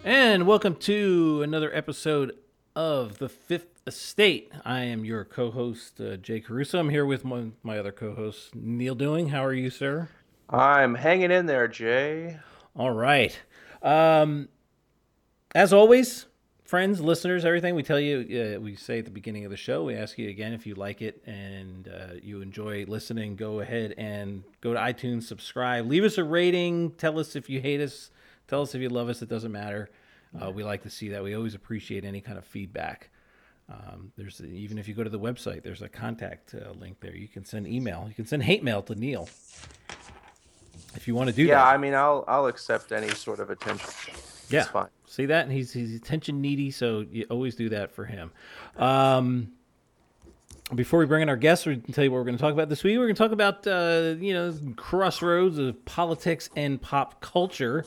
And welcome to another episode of The Fifth Estate. I am your co-host, Jay Caruso. I'm here with my other co-host, Neil Doing. How are you, sir? I'm hanging in there, Jay. All right. Um, as always, friends, listeners, everything we tell you, we say at the beginning of the show, we ask you again if you like it and you enjoy listening, go ahead and go to iTunes, subscribe, leave us a rating, tell us if you hate us, tell us if you love us, it doesn't matter. We like to see that. We always appreciate any kind of feedback. There's even if you go to the website, there's a contact link there. You can send email. You can send hate mail to Neil if you want to do Yeah, that. I mean, I'll accept any sort of attention. It's Yeah, fine. see that, and he's attention needy, so you always do that for him. Um, Before we bring in our guests, we can tell you what we're going to talk about this week. We're going to talk about crossroads of politics and pop culture.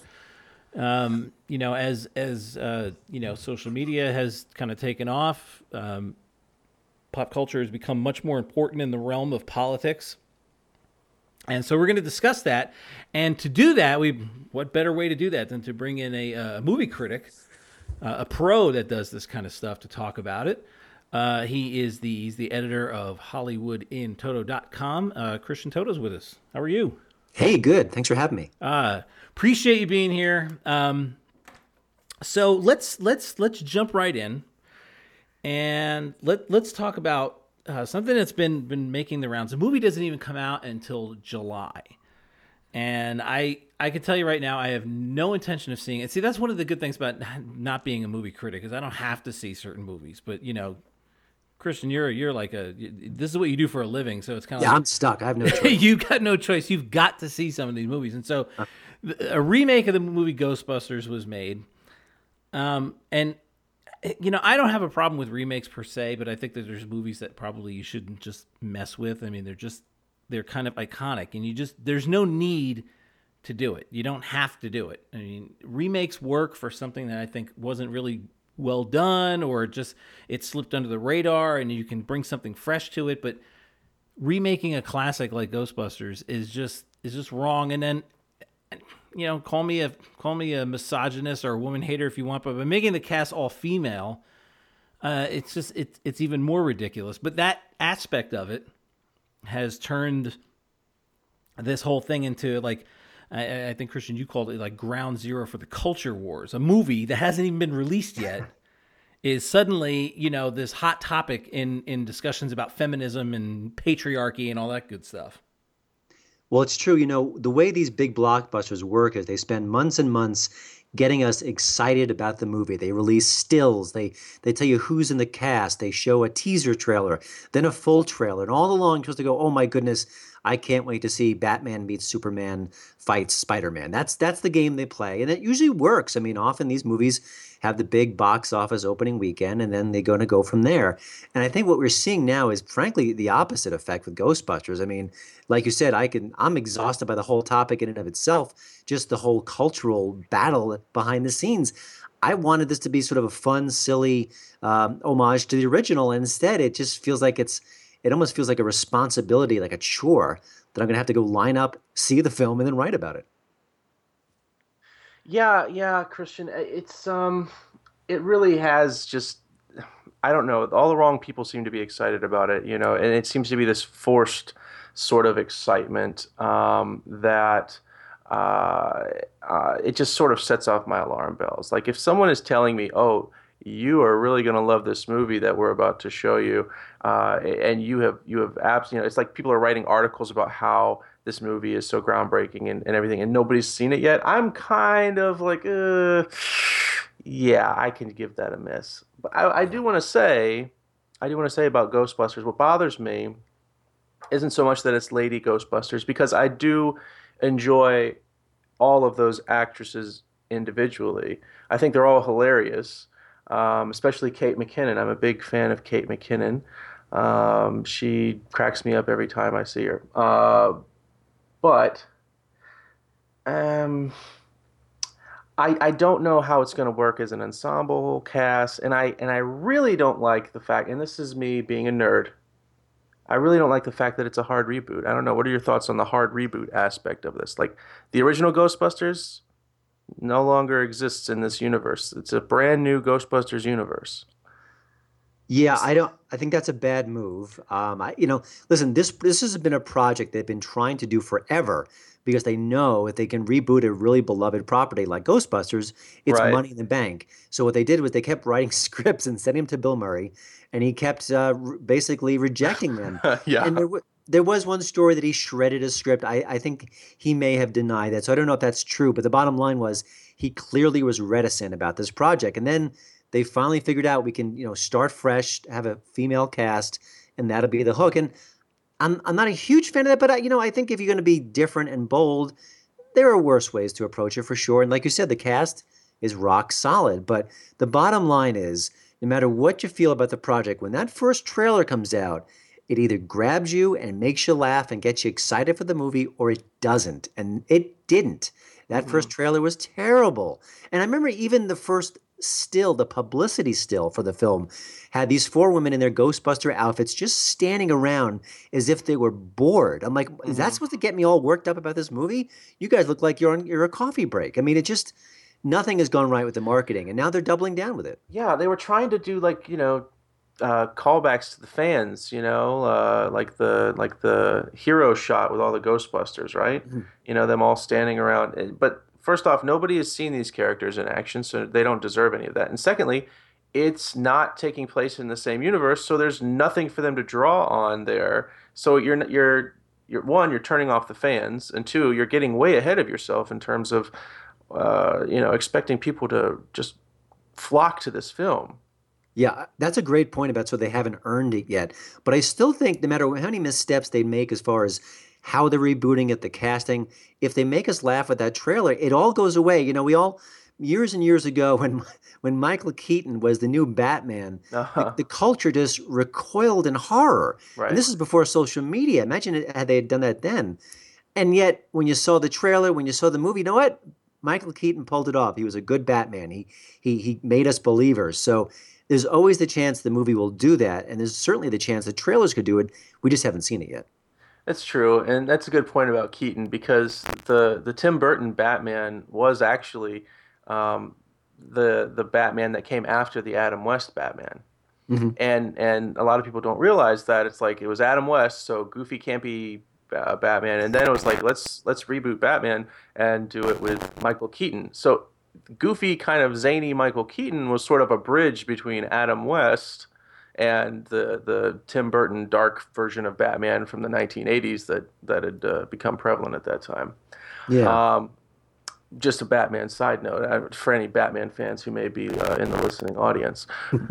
As social media has kind of taken off, pop culture has become much more important in the realm of politics. And so we're going to discuss that. And to do that, what better way to do that than to bring in a movie critic, a pro that does this kind of stuff to talk about it. He's the editor of HollywoodInToto.com. Christian Toto's with us. How are you? Hey, good. Thanks for having me. Appreciate you being here. So let's jump right in, and let's talk about something that's been making the rounds. The movie doesn't even come out until July, and I can tell you right now, I have no intention of seeing it. See, that's one of the good things about not being a movie critic, is I don't have to see certain movies. But Christian, you're like this is what you do for a living, so it's kind of Yeah, like I'm stuck. I have no choice. you've got no choice. You've got to see some of these movies, and so a remake of the movie Ghostbusters was made. And I don't have a problem with remakes per se, but I think that there's movies that probably you shouldn't just mess with. I mean, they're kind of iconic, and there's no need to do it. You don't have to do it. I mean, remakes work for something that I think wasn't really well done, or just it slipped under the radar, and you can bring something fresh to it. But remaking a classic like Ghostbusters is just wrong. And then call me a misogynist or a woman hater if you want, but by making the cast all female, it's even more ridiculous. But that aspect of it has turned this whole thing into like, I think Christian, you called it like ground zero for the culture wars. A movie that hasn't even been released yet is suddenly this hot topic in discussions about feminism and patriarchy and all that good stuff. Well, it's true. The way these big blockbusters work is they spend months and months getting us excited about the movie. They release stills. They tell you who's in the cast. They show a teaser trailer, then a full trailer, and all along you're supposed to go, "Oh my goodness, I can't wait to see Batman meets Superman fights Spider-Man." That's the game they play, and it usually works. I mean, often these movies have the big box office opening weekend, and then they're going to go from there. And I think what we're seeing now is, frankly, the opposite effect with Ghostbusters. I mean, like you said, I'm exhausted by the whole topic in and of itself, just the whole cultural battle behind the scenes. I wanted this to be sort of a fun, silly homage to the original. And instead, it almost feels like a responsibility, like a chore that I'm going to have to go line up, see the film, and then write about it. Yeah, Christian. It really has just, I don't know. All the wrong people seem to be excited about it, and it seems to be this forced sort of excitement that it just sort of sets off my alarm bells. Like if someone is telling me, "Oh, you are really going to love this movie that we're about to show you," and you have apps, it's like people are writing articles about how this movie is so groundbreaking and everything, and nobody's seen it yet. I'm kind of like, yeah, I can give that a miss. But I do want to say about Ghostbusters, what bothers me isn't so much that it's Lady Ghostbusters, because I do enjoy all of those actresses individually. I think they're all hilarious, especially Kate McKinnon. I'm a big fan of Kate McKinnon. She cracks me up every time I see her. But um, I don't know how it's going to work as an ensemble cast, and I really don't like the fact, and this is me being a nerd. I really don't like the fact that it's a hard reboot. I don't know. What are your thoughts on the hard reboot aspect of this? Like the original Ghostbusters, no longer exists in this universe. It's a brand new Ghostbusters universe. Yeah, I don't. I think that's a bad move. Listen, this has been a project they've been trying to do forever because they know if they can reboot a really beloved property like Ghostbusters, it's Right. money in the bank. So what they did was they kept writing scripts and sending them to Bill Murray, and he kept basically rejecting them. And Yeah. there was one story that he shredded his script. I think he may have denied that, so I don't know if that's true. But the bottom line was he clearly was reticent about this project, and then they finally figured out we can, start fresh, have a female cast, and that'll be the hook. And I'm not a huge fan of that, but I think if you're going to be different and bold, there are worse ways to approach it for sure. And like you said, the cast is rock solid. But the bottom line is, no matter what you feel about the project, when that first trailer comes out, it either grabs you and makes you laugh and gets you excited for the movie, or it doesn't. And it didn't. That first Mm-mm. trailer was terrible. And I remember even the first still, the publicity still for the film, had these four women in their Ghostbuster outfits just standing around as if they were bored. I'm like, is that Mhm. supposed to get me all worked up about this movie? You guys look like you're a coffee break. I mean, it just nothing has gone right with the marketing, and now they're doubling down with it. Yeah, they were trying to do like, callbacks to the fans, like the hero shot with all the Ghostbusters, right? Mhm. Them all standing around. But first off, nobody has seen these characters in action, so they don't deserve any of that. And secondly, it's not taking place in the same universe, so there's nothing for them to draw on there. So you're one, you're turning off the fans, and two, you're getting way ahead of yourself in terms of expecting people to just flock to this film. Yeah, that's a great point about so they haven't earned it yet. But I still think no matter how many missteps they make as far as how they're rebooting it, the casting, if they make us laugh with that trailer, it all goes away. We all years and years ago when Michael Keaton was the new Batman, Uh-huh. the culture just recoiled in horror. And Right. this is before social media. Imagine had they had done that then. And yet, when you saw the trailer, when you saw the movie, you know what? Michael Keaton pulled it off. He was a good Batman. He made us believers. So there's always the chance the movie will do that, and there's certainly the chance the trailers could do it. We just haven't seen it yet. That's true, and that's a good point about Keaton because the Tim Burton Batman was actually um, the Batman that came after the Adam West Batman. Hmm. And a lot of people don't realize that it's like it was Adam West, so Goofy can't be Batman, and then it was like let's reboot Batman and do it with Michael Keaton. So Goofy, kind of zany Michael Keaton was sort of a bridge between Adam West and the Tim Burton dark version of Batman from the 1980s that had become prevalent at that time. Yeah. Um, just a Batman side note for any Batman fans who may be in the listening audience.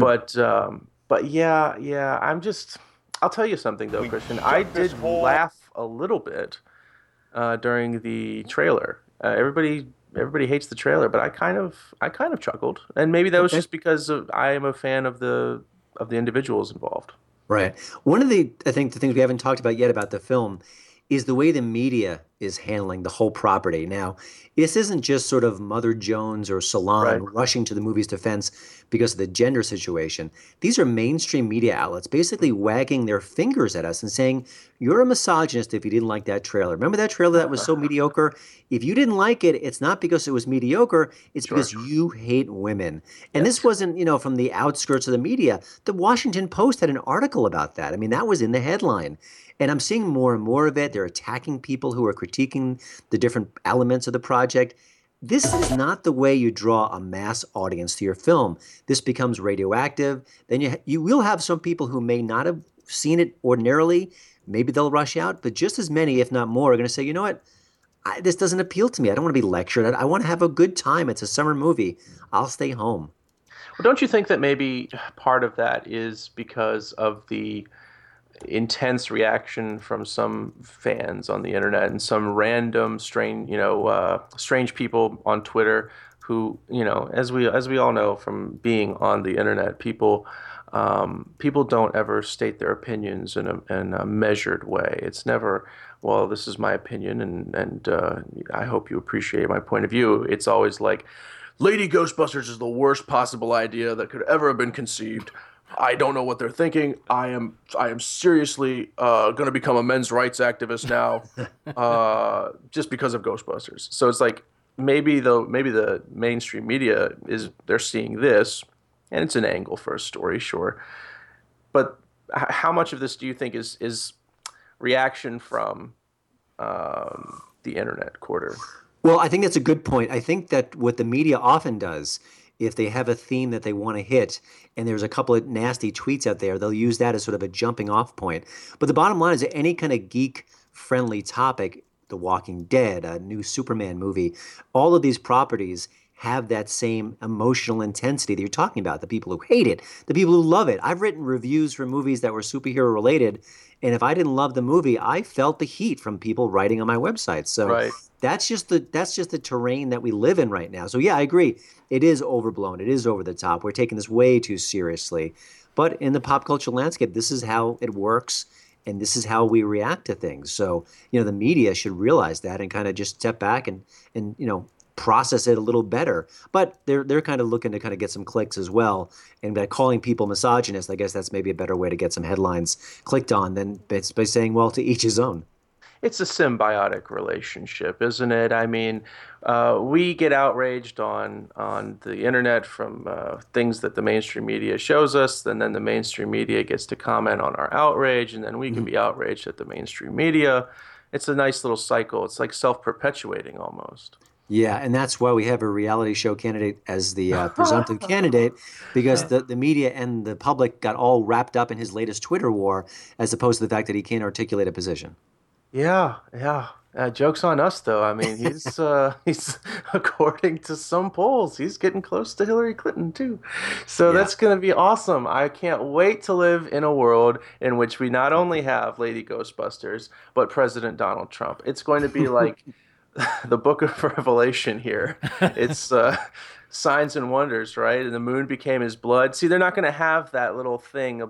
But yeah, I'll tell you something though, Christian. I did laugh a little bit during the trailer. Everybody hates the trailer, but I kind of chuckled, and maybe that was Okay. just because I am a fan of the individuals involved. Right. One of I think the things we haven't talked about yet about the film is the way the media is handling the whole property. Now, this isn't just sort of Mother Jones or Salon Right. rushing to the movie's defense because of the gender situation. These are mainstream media outlets basically wagging their fingers at us and saying, you're a misogynist if you didn't like that trailer. Remember that trailer that was so mediocre? If you didn't like it, it's not because it was mediocre, it's Sure. because you hate women. And this Yes. wasn't, from the outskirts of the media. The Washington Post had an article about that. I mean, that was in the headline. And I'm seeing more and more of it. They're attacking people who are critiquing the different elements of the project. This is not the way you draw a mass audience to your film. This becomes radioactive. Then you will have some people who may not have seen it ordinarily. Maybe they'll rush out, but just as many, if not more, are going to say, you know what? This doesn't appeal to me. I don't want to be lectured. I want to have a good time. It's a summer movie. I'll stay home. Well, don't you think that maybe part of that is because of the intense reaction from some fans on the internet and some random strange people on Twitter who, as we all know from being on the internet, people don't ever state their opinions in a measured way. It's never, well, this is my opinion, and I hope you appreciate my point of view. It's always like, Lady Ghostbusters is the worst possible idea that could ever have been conceived. I don't know what they're thinking. I am seriously going to become a men's rights activist now, just because of Ghostbusters. So it's like maybe the mainstream media they're seeing this, and it's an angle for a story, sure. But how much of this do you think is reaction from the internet quarter? Well, I think that's a good point. I think that what the media often does, if they have a theme that they want to hit, and there's a couple of nasty tweets out there, they'll use that as sort of a jumping off point. But the bottom line is that any kind of geek friendly topic, The Walking Dead, a new Superman movie, all of these properties have that same emotional intensity that you're talking about. The people who hate it, the people who love it. I've written reviews for movies that were superhero related, and if I didn't love the movie, I felt the heat from people writing on my website. So Right. that's just the terrain that we live in right now. So yeah, I agree. It is overblown. It is over the top. We're taking this way too seriously. But in the pop culture landscape, this is how it works, and this is how we react to things. So, the media should realize that and kind of just step back and process it a little better. But they're kind of looking to kind of get some clicks as well. And by calling people misogynist, I guess that's maybe a better way to get some headlines clicked on than by saying, well, to each his own. It's a symbiotic relationship, isn't it? I mean, we get outraged on the internet from things that the mainstream media shows us, and then the mainstream media gets to comment on our outrage, and then we can be outraged at the mainstream media. It's a nice little cycle. It's like self-perpetuating almost. Yeah, and that's why we have a reality show candidate as the presumptive candidate, because the media and the public got all wrapped up in his latest Twitter war, as opposed to the fact that he can't articulate a position. Yeah, yeah. Joke's on us, though. I mean, he's according to some polls, he's getting close to Hillary Clinton too. So Yeah. that's going to be awesome. I can't wait to live in a world in which we not only have Lady Ghostbusters, but President Donald Trump. It's going to be like the Book of Revelation here. It's signs and wonders, right? And the moon became his blood. See, they're not going to have that little thing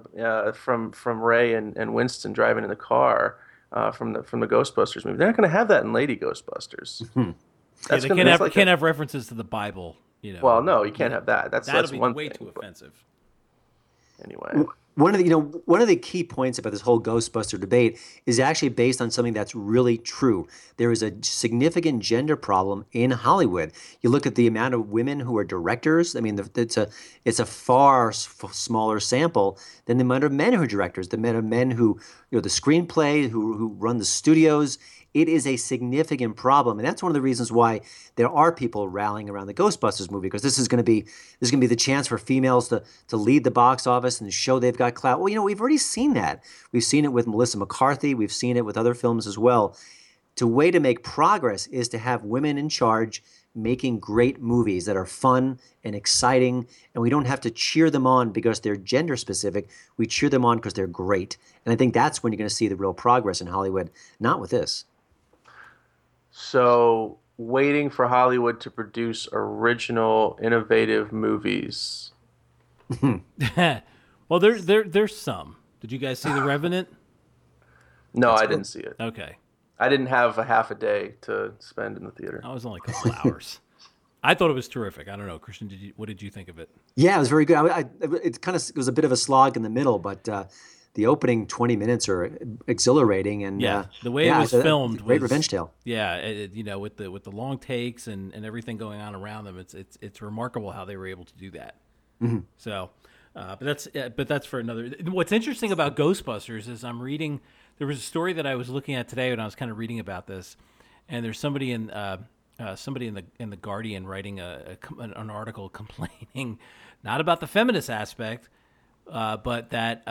from Ray and Winston driving in the car. From the Ghostbusters movie. They're not going to have that in Lady Ghostbusters. Yeah, That's they gonna, can't that's have like can't have references to the Bible. well, no, you can't have that. That's That'll be one way thing. too But offensive. anyway, One of the key points about this whole Ghostbuster debate is actually based on something that's really true. There is a significant gender problem in Hollywood. You look at the amount of women who are directors. I mean, it's a far smaller sample than the amount of men who are directors. The amount of men who, the screenplay, who run the studios. It is a significant problem, and that's one of the reasons why there are people rallying around the Ghostbusters movie, because this is going to be the chance for females to lead the box office and show they've got clout. Well, we've already seen that. We've seen it with Melissa McCarthy. We've seen it with other films as well. The way to make progress is to have women in charge making great movies that are fun and exciting, and we don't have to cheer them on because they're gender specific. We cheer them on because they're great. And I think that's when you're going to see the real progress in Hollywood, not with this. so waiting for Hollywood to produce original, innovative movies. Well, there's some. Did you guys see The Revenant? No, I didn't see it. Okay, I didn't have a half a day to spend in the theater. I was only a couple hours. I thought it was terrific. I don't know, Christian. What did you think of it? Yeah, it was very good. It was a bit of a slog in the middle, but the opening 20 minutes are exhilarating, and Yeah, the way it was filmed it's a great was revenge tale. Yeah, with the long takes and everything going on around them, it's remarkable how they were able to do that. Mm-hmm. So, but that's for another. What's interesting about Ghostbusters is I'm reading. There was a story that I was looking at today when I was kind of reading about this, and there's somebody in the Guardian writing an article complaining not about the feminist aspect, but that.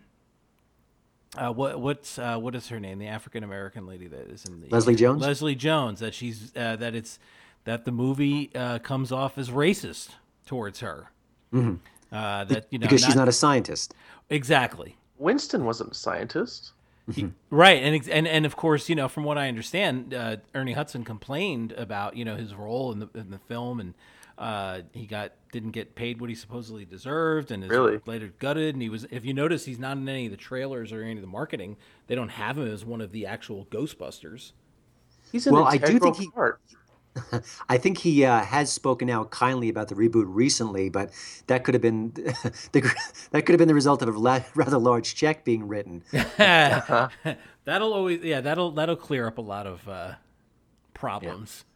What is her name? The African American lady that is in the Leslie Jones? Leslie Jones. That she's that the movie comes off as racist towards her. Mm-hmm. Because she's not a scientist. Exactly. Winston wasn't a scientist. Right, and of course, from what I understand, Ernie Hudson complained about his role in the film, and he didn't get paid what he supposedly deserved, and is Really? later gutted. And he was, if you notice, he's not in any of the trailers or any of the marketing. They don't have him as one of the actual Ghostbusters. He's an Well, I do integral think part. I think he has spoken out kindly about the reboot recently, but that could have been the result of a rather large check being written. That'll clear up a lot of problems.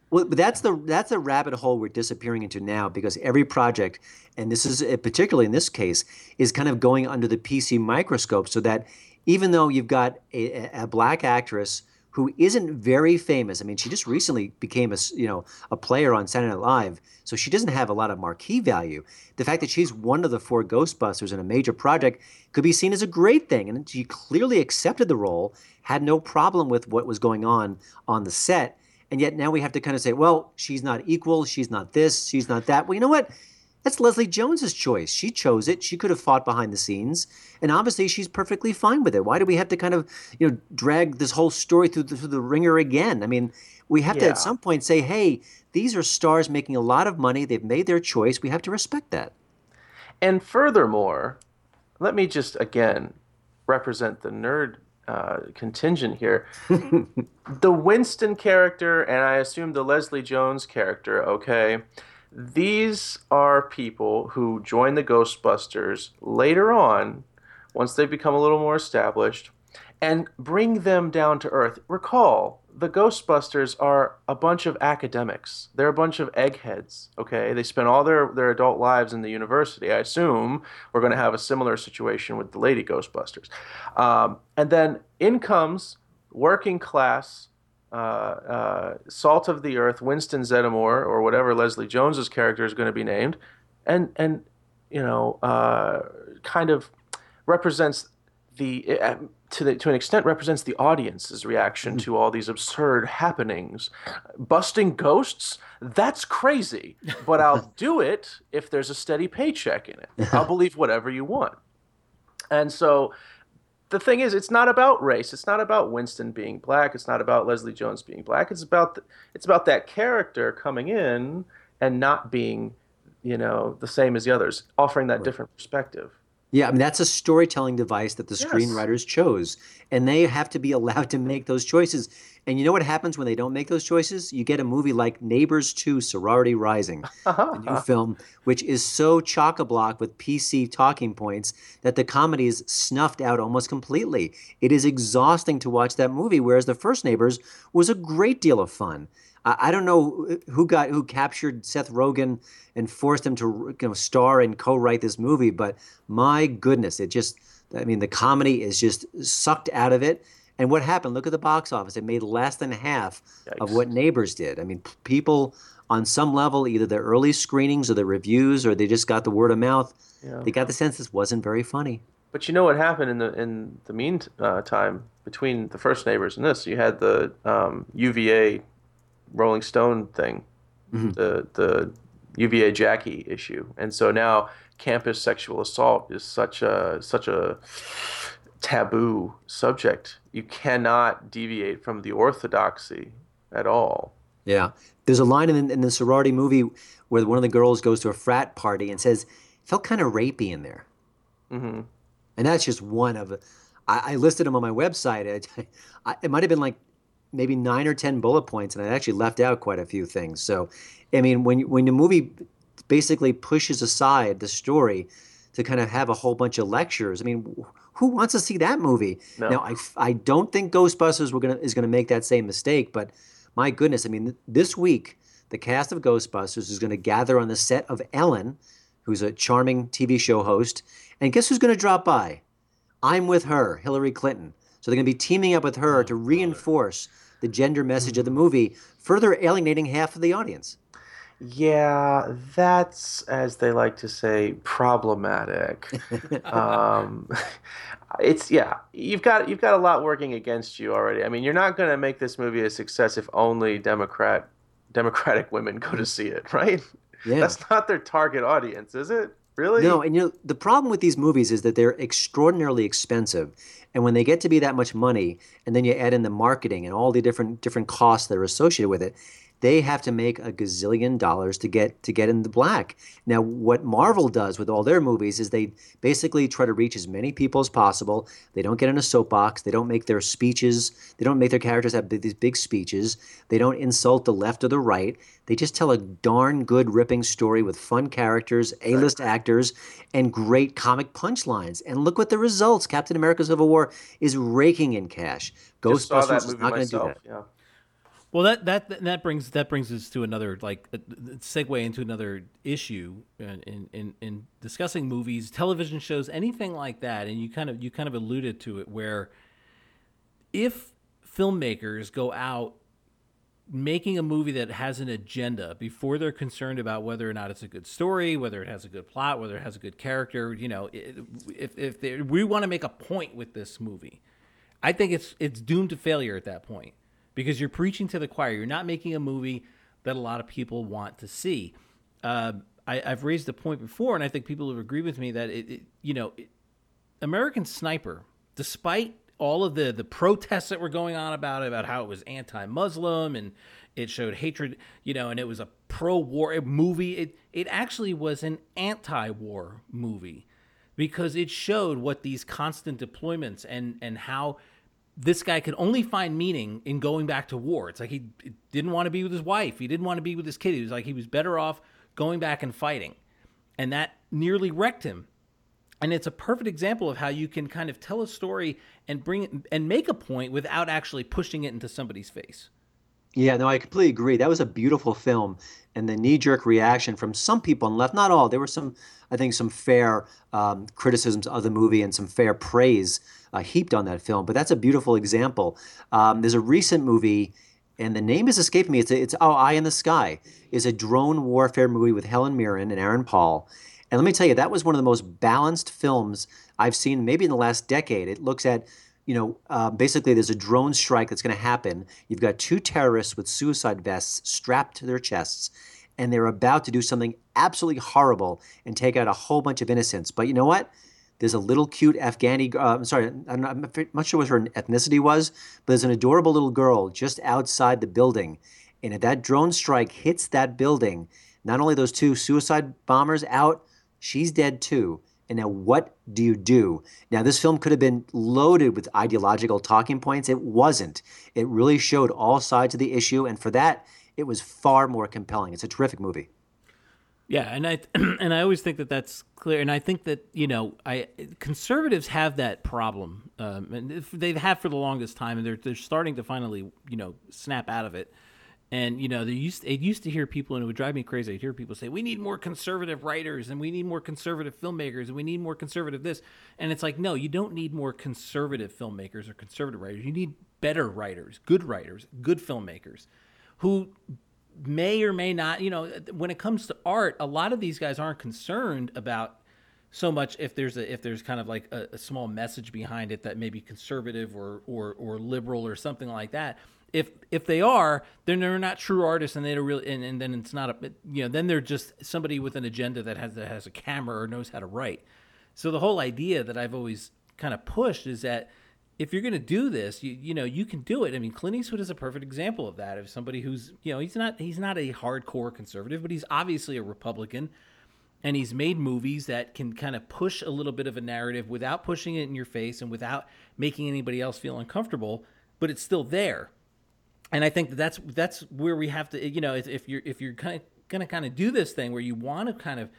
Well, but that's a rabbit hole we're disappearing into now because every project, and this is particularly in this case, is kind of going under the PC microscope. So that even though you've got a black actress who isn't very famous, I mean, she just recently became a player on Saturday Night Live, so she doesn't have a lot of marquee value. The fact that she's one of the four Ghostbusters in a major project could be seen as a great thing, and she clearly accepted the role, had no problem with what was going on the set. And yet now we have to kind of say, well, she's not equal, she's not this, she's not that. Well, you know what? That's Leslie Jones's choice. She chose it. She could have fought behind the scenes, and obviously she's perfectly fine with it. Why do we have to kind of, drag this whole story through the ringer again? I mean, we have to at some point say, hey, these are stars making a lot of money. They've made their choice. We have to respect that. And furthermore, let me just again represent the nerd contingent here. The Winston character, and I assume the Leslie Jones character, okay, these are people who join the Ghostbusters later on, once they become a little more established, and bring them down to earth. Recall, the Ghostbusters are a bunch of academics. They're a bunch of eggheads, okay? They spend all their adult lives in the university. I assume we're going to have a similar situation with the Lady Ghostbusters. And then in comes working class, salt of the earth, Winston Zeddemore, or whatever Leslie Jones's character is going to be named, and kind of represents to an extent represents the audience's reaction to all these absurd happenings. Busting ghosts? That's crazy, but I'll do it if there's a steady paycheck in it. I'll believe whatever you want. And so the thing is, it's not about race. It's not about Winston being black. It's not about Leslie Jones being black. It's about that character coming in and not being, the same as the others, offering that different perspective. Yeah, I mean, that's a storytelling device that the screenwriters chose, and they have to be allowed to make those choices. And you know what happens when they don't make those choices? You get a movie like Neighbors 2, Sorority Rising, a new film, which is so chock-a-block with PC talking points that the comedy is snuffed out almost completely. It is exhausting to watch that movie, whereas the first Neighbors was a great deal of fun. I don't know who captured Seth Rogen and forced him to star and co-write this movie, but my goodness, the comedy is just sucked out of it. And what happened? Look at the box office. It made less than half of what Neighbors did. I mean, people on some level, either the early screenings or the reviews, or they just got the word of mouth. Yeah. They got the sense this wasn't very funny. But you know what happened in the meantime between the first Neighbors and this? You had the UVA Rolling Stone thing, the UVA Jackie issue, and so now campus sexual assault is such a taboo subject. You cannot deviate from the orthodoxy at all. Yeah, there's a line in the sorority movie where one of the girls goes to a frat party and says, "It felt kind of rapey in there," and that's just one of. I listed them on my website. It might have been like maybe 9 or 10 bullet points, and I actually left out quite a few things. So, I mean, when the movie basically pushes aside the story to kind of have a whole bunch of lectures, I mean, who wants to see that movie? No. Now, I don't think Ghostbusters is gonna make that same mistake, but my goodness, I mean, this week the cast of Ghostbusters is going to gather on the set of Ellen, who's a charming TV show host, and guess who's going to drop by? I'm With Her, Hillary Clinton. So they're going to be teaming up with her to reinforce the gender message of the movie, further alienating half of the audience. Yeah, that's, as they like to say, problematic. You've got a lot working against you already. I mean, you're not going to make this movie a success if only Democratic women go to see it, right? Yeah. That's not their target audience, is it? Really? No, and the problem with these movies is that they're extraordinarily expensive. And when they get to be that much money, and then you add in the marketing and all the different costs that are associated with it, they have to make a gazillion dollars to get in the black. Now, what Marvel does with all their movies is they basically try to reach as many people as possible. They don't get in a soapbox. They don't make their speeches. They don't make their characters have these big speeches. They don't insult the left or the right. They just tell a darn good, ripping story with fun characters, A-list actors, and great comic punchlines. And look what the results. Captain America: Civil War is raking in cash. Ghostbusters is not going to do that. Yeah. Well, that brings us to another segue into another issue in discussing movies, television shows, anything like that. And you kind of alluded to it, where if filmmakers go out making a movie that has an agenda before they're concerned about whether or not it's a good story, whether it has a good plot, whether it has a good character, if we want to make a point with this movie, I think it's doomed to failure at that point, because you're preaching to the choir. You're not making a movie that a lot of people want to see. I've raised the point before, and I think people have agreed with me that American Sniper, despite all of the protests that were going on about how it was anti-Muslim and it showed hatred, and it was a pro-war movie. It actually was an anti-war movie, because it showed what these constant deployments and how this guy could only find meaning in going back to war. It's like he didn't want to be with his wife. He didn't want to be with his kid. He was like, he was better off going back and fighting. And that nearly wrecked him. And it's a perfect example of how you can kind of tell a story and bring it and make a point without actually pushing it into somebody's face. Yeah, no, I completely agree. That was a beautiful film, and the knee-jerk reaction from some people on the left, not all. There were some, I think, some fair criticisms of the movie and some fair praise heaped on that film. But that's a beautiful example. There's a recent movie, and the name has escaped me. It's Eye in the Sky. It's a drone warfare movie with Helen Mirren and Aaron Paul. And let me tell you, that was one of the most balanced films I've seen maybe in the last decade. It looks at, basically there's a drone strike that's going to happen. You've got two terrorists with suicide vests strapped to their chests, and they're about to do something absolutely horrible and take out a whole bunch of innocents. But you know what? There's a little cute Afghani, I'm not sure what her ethnicity was, but there's an adorable little girl just outside the building. And if that drone strike hits that building, not only those two suicide bombers out, she's dead too. And now what do you do? Now, this film could have been loaded with ideological talking points. It wasn't. It really showed all sides of the issue. And for that, it was far more compelling. It's a terrific movie. Yeah, and I always think that that's clear. And I think that, conservatives have that problem. And they have for the longest time, and they're starting to finally, snap out of it. And, it used to hear people, and it would drive me crazy. I'd hear people say, we need more conservative writers, and we need more conservative filmmakers, and we need more conservative this. And it's like, no, you don't need more conservative filmmakers or conservative writers. You need better writers, good filmmakers who may or may not, when it comes to art, a lot of these guys aren't concerned about so much if there's kind of like a small message behind it that may be conservative or liberal or something like that. If they are, then they're not true artists, and they don't really, and then it's not then they're just somebody with an agenda that has a camera or knows how to write. So the whole idea that I've always kind of pushed is that if you're going to do this, you can do it. I mean, Clint Eastwood is a perfect example of that, of somebody who's he's not a hardcore conservative, but he's obviously a Republican, and he's made movies that can kind of push a little bit of a narrative without pushing it in your face and without making anybody else feel uncomfortable, but it's still there. And I think that's where we have to, if you're kind of do this thing where you want to kind of,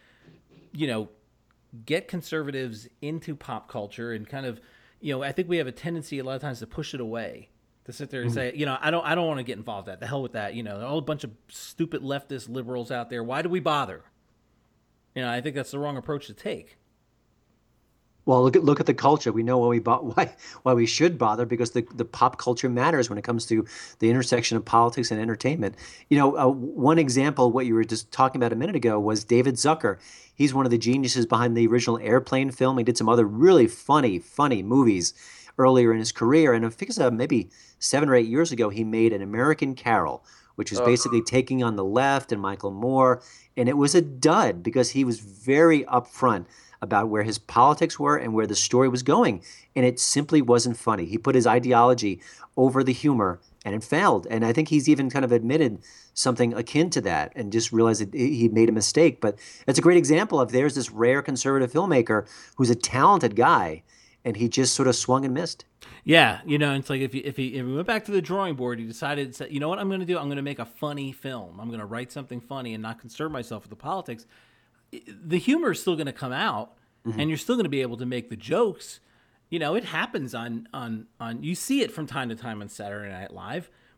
get conservatives into pop culture and kind of, I think we have a tendency a lot of times to push it away, to sit there and say, I don't want to get involved with that. The hell with that. A whole bunch of stupid leftist liberals out there. Why do we bother? I think that's the wrong approach to take. Well, look at the culture. We know why we should bother, because the pop culture matters when it comes to the intersection of politics and entertainment. One example, what you were just talking about a minute ago, was David Zucker. He's one of the geniuses behind the original Airplane film. He did some other really funny movies earlier in his career. And I think it's maybe 7 or 8 years ago, he made An American Carol, which was basically taking on the left and Michael Moore. And it was a dud because he was very upfront about where his politics were and where the story was going. And it simply wasn't funny. He put his ideology over the humor, and it failed. And I think he's even kind of admitted something akin to that and just realized that he made a mistake. But it's a great example of there's this rare conservative filmmaker who's a talented guy, and he just sort of swung and missed. Yeah, it's like if he went back to the drawing board, he decided, you know what I'm going to do? I'm going to make a funny film. I'm going to write something funny and not concern myself with the politics. The humor is still going to come out, and you're still going to be able to make the jokes. It happens on you see it from time to time on Saturday Night Live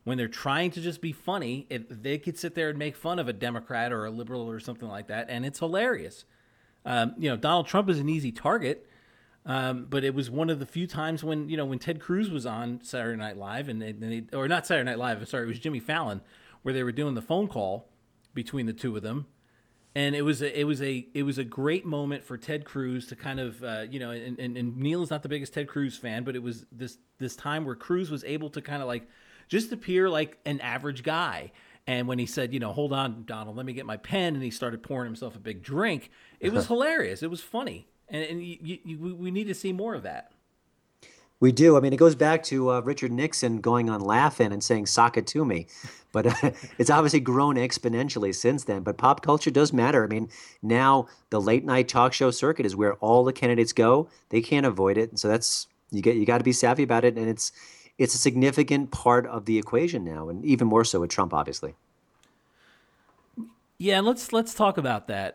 when they're trying to just be funny, they could sit there and make fun of a Democrat or a liberal or something like that, and it's hilarious. Donald Trump is an easy target, but it was one of the few times when Ted Cruz was on Saturday Night Live, or not Saturday Night Live, sorry, it was Jimmy Fallon, where they were doing the phone call between the two of them. And it was a great moment for Ted Cruz to kind of and Neil is not the biggest Ted Cruz fan, but it was this time where Cruz was able to kind of like just appear like an average guy. And when he said, hold on, Donald, let me get my pen, and he started pouring himself a big drink, it was hilarious. It was funny, and we need to see more of that. We do. I mean, it goes back to Richard Nixon going on Laugh-In and saying "sock it to me," but it's obviously grown exponentially since then. But pop culture does matter. I mean, now the late night talk show circuit is where all the candidates go. They can't avoid it, so that's you got to be savvy about it, and it's a significant part of the equation now, and even more so with Trump, obviously. Yeah, and let's talk about that.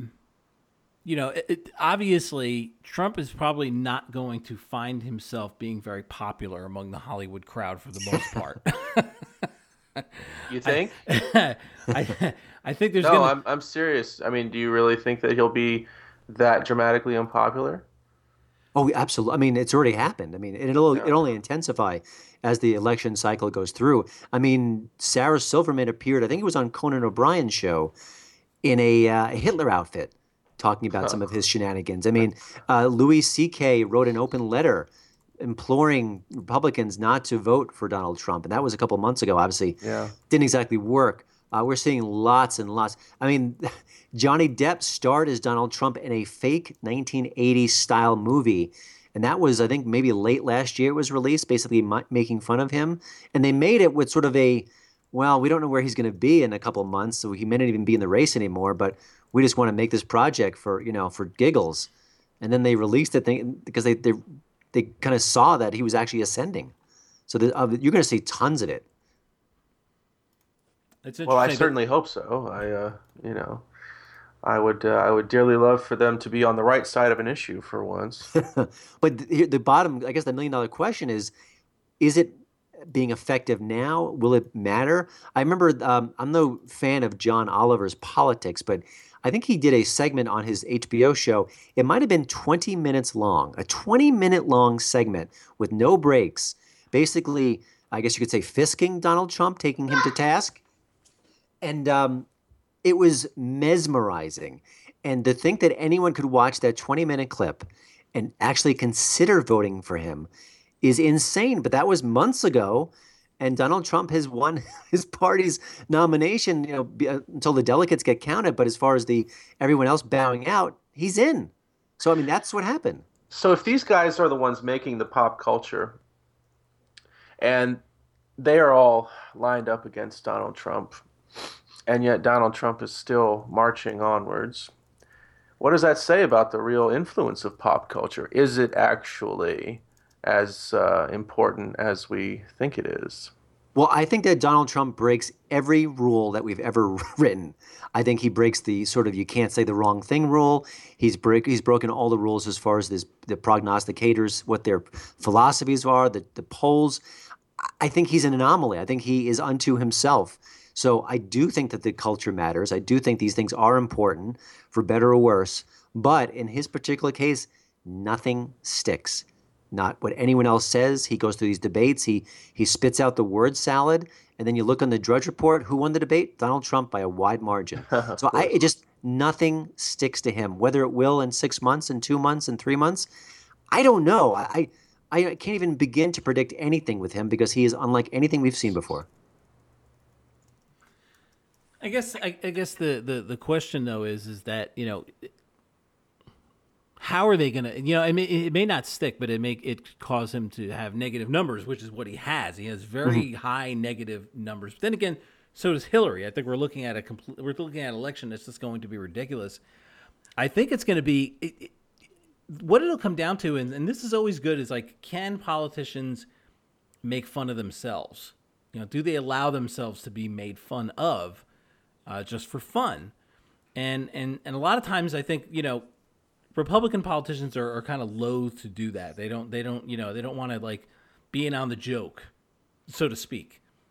Obviously, Trump is probably not going to find himself being very popular among the Hollywood crowd for the most part. You think? I think there's no. I'm serious. I mean, do you really think that he'll be that dramatically unpopular? Oh, absolutely. I mean, it's already happened. I mean, it'll only intensify as the election cycle goes through. I mean, Sarah Silverman appeared, I think it was on Conan O'Brien's show, in a Hitler outfit, talking about some of his shenanigans. I mean, Louis C.K. wrote an open letter imploring Republicans not to vote for Donald Trump, and that was a couple months ago. Obviously, didn't exactly work. We're seeing lots and lots. I mean, Johnny Depp starred as Donald Trump in a fake 1980s style movie. And that was, I think, maybe late last year it was released, basically making fun of him. And they made it with sort of well, we don't know where he's going to be in a couple of months, so he may not even be in the race anymore, but we just want to make this project for giggles. And then they released it because they kind of saw that he was actually ascending. So you're going to see tons of it. Well, I certainly hope so. I would dearly love for them to be on the right side of an issue for once. But the bottom, I guess, the $1 million question is it being effective now? Will it matter? I remember I'm no fan of John Oliver's politics, but I think he did a segment on his HBO show. It might have been 20 minutes long, a 20-minute long segment with no breaks. Basically, I guess you could say fisking Donald Trump, taking him to task. And it was mesmerizing. And to think that anyone could watch that 20-minute clip and actually consider voting for him is insane. But that was months ago, and Donald Trump has won his party's nomination, until the delegates get counted. But as far as everyone else bowing out, he's in. So, I mean, that's what happened. So if these guys are the ones making the pop culture, and they are all lined up against Donald Trump, and yet Donald Trump is still marching onwards, what does that say about the real influence of pop culture? Is it actually as important as we think it is? Well, I think that Donald Trump breaks every rule that we've ever written. I think he breaks the sort of you can't say the wrong thing rule. He's broken all the rules as far as the prognosticators, what their philosophies are, the polls. I think he's an anomaly. I think he is unto himself. So I do think that the culture matters. I do think these things are important, for better or worse. But in his particular case, nothing sticks. Not what anyone else says. He goes through these debates. He spits out the word salad. And then you look on the Drudge Report. Who won the debate? Donald Trump by a wide margin. So nothing sticks to him. Whether it will in 6 months, in 2 months, in 3 months, I don't know. I can't even begin to predict anything with him because he is unlike anything we've seen before. I guess the question though is that how are they gonna I mean it may not stick, but it cause him to have negative numbers, which is what he has. He has very high negative numbers. But then again, so does Hillary. I think we're looking at an election that's just going to be ridiculous. I think it's going to be what it'll come down to, and this is always good, is like, can politicians make fun of themselves? Do they allow themselves to be made fun of? Just for fun, and a lot of times I think Republican politicians are kind of loath to do that. They don't want to like be in on the joke, so to speak.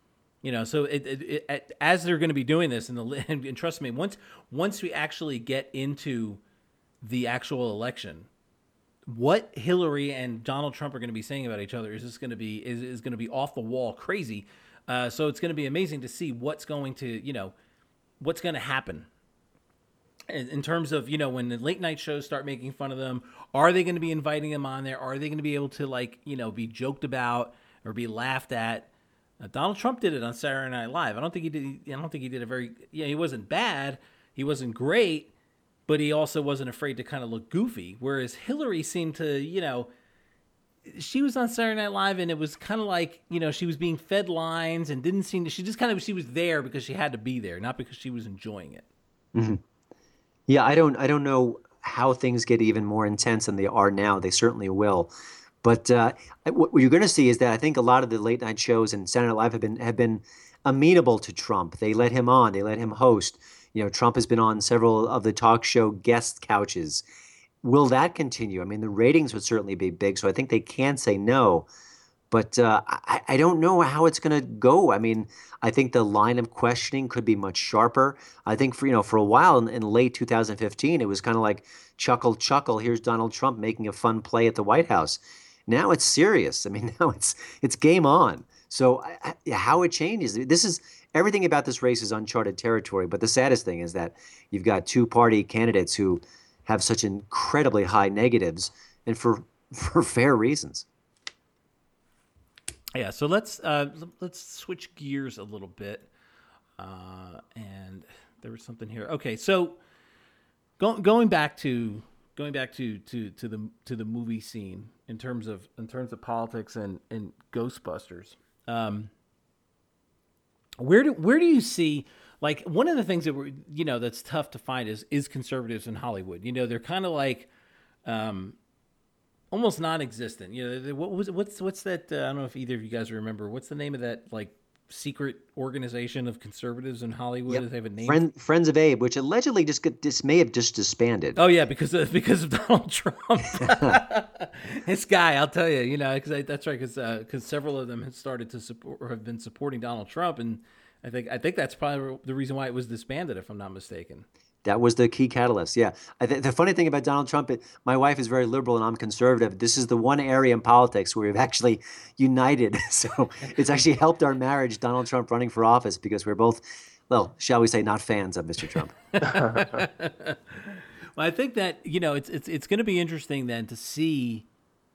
So as they're going to be doing this, and trust me, once we actually get into the actual election, what Hillary and Donald Trump are going to be saying about each other is going to be off the wall crazy. So it's going to be amazing to see what's going to happen in terms of, when the late night shows start making fun of them. Are they going to be inviting them on there? Are they going to be able to be joked about or be laughed at? Donald Trump did it on Saturday Night Live. I don't think he did a very, he wasn't bad. He wasn't great, but he also wasn't afraid to kind of look goofy. Whereas Hillary seemed to, she was on Saturday Night Live and it was kind of like, she was being fed lines and didn't seem to, she was there because she had to be there, not because she was enjoying it. Mm-hmm. Yeah, I don't know how things get even more intense than they are now. They certainly will. But what you're going to see is that I think a lot of the late night shows and Saturday Night Live have been amenable to Trump. They let him on. They let him host. Trump has been on several of the talk show guest couches. Will that continue? I mean, the ratings would certainly be big, so I think they can't say no. But I don't know how it's going to go. I mean, I think the line of questioning could be much sharper. I think for a while in late 2015, it was kind of like chuckle, chuckle. Here's Donald Trump making a fun play at the White House. Now it's serious. I mean, now it's game on. So how it changes, this is everything about this race is uncharted territory. But the saddest thing is that you've got two-party candidates who have such incredibly high negatives, and for fair reasons. Yeah, so let's switch gears a little bit, and there was something here. Okay, so going back to the movie scene in terms of politics and Ghostbusters, where do you see, like, one of the things that that's tough to find is conservatives in Hollywood. They're kind of like almost non-existent. What's that? I don't know if either of you guys remember. What's the name of that secret organization of conservatives in Hollywood? Yep. Does they have a name? Friends of Abe, which allegedly may have just disbanded. Oh yeah, because of Donald Trump. This guy, I'll tell you, because that's right, because several of them had started to support or have been supporting Donald Trump, and I think that's probably the reason why it was disbanded, if I'm not mistaken. That was the key catalyst. Yeah. The funny thing about Donald Trump, my wife is very liberal and I'm conservative. This is the one area in politics where we've actually united. So it's actually helped our marriage, Donald Trump running for office, because we're both, well, shall we say, not fans of Mr. Trump. Well, I think that, it's going to be interesting then to see,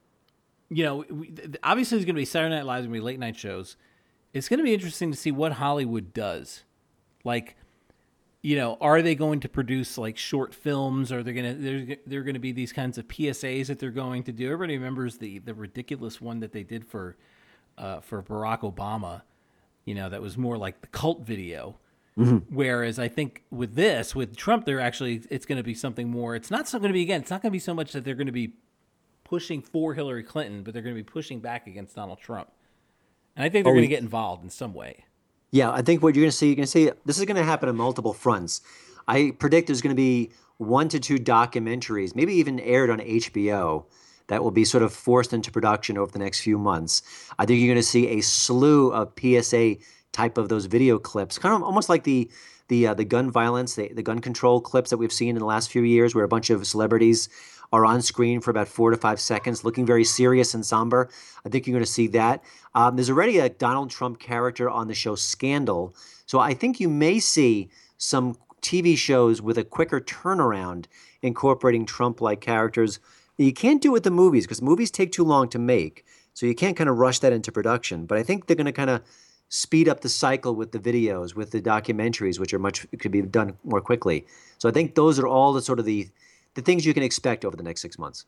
obviously there's going to be Saturday Night Live, there's going to be late night shows. It's going to be interesting to see what Hollywood does. Like, are they going to produce like short films? Are they they're going to be these kinds of PSAs that they're going to do? Everybody remembers the ridiculous one that they did for Barack Obama. That was more like the cult video. Mm-hmm. Whereas I think with Trump, it's going to be something more. It's not going to be so much that they're going to be pushing for Hillary Clinton, but they're going to be pushing back against Donald Trump. And I think they're going to get involved in some way. Yeah, I think what you're going to see this is going to happen on multiple fronts. I predict there's going to be 1 to 2 documentaries, maybe even aired on HBO, that will be sort of forced into production over the next few months. I think you're going to see a slew of PSA type of those video clips, kind of almost like the gun violence, the gun control clips that we've seen in the last few years, where a bunch of celebrities are on screen for about 4 to 5 seconds, looking very serious and somber. I think you're going to see that. There's already a Donald Trump character on the show Scandal. So I think you may see some TV shows with a quicker turnaround incorporating Trump-like characters. You can't do it with the movies because movies take too long to make. So you can't kind of rush that into production. But I think they're going to kind of speed up the cycle with the videos, with the documentaries, which could be done more quickly. So I think those are all the sort of the things you can expect over the next 6 months.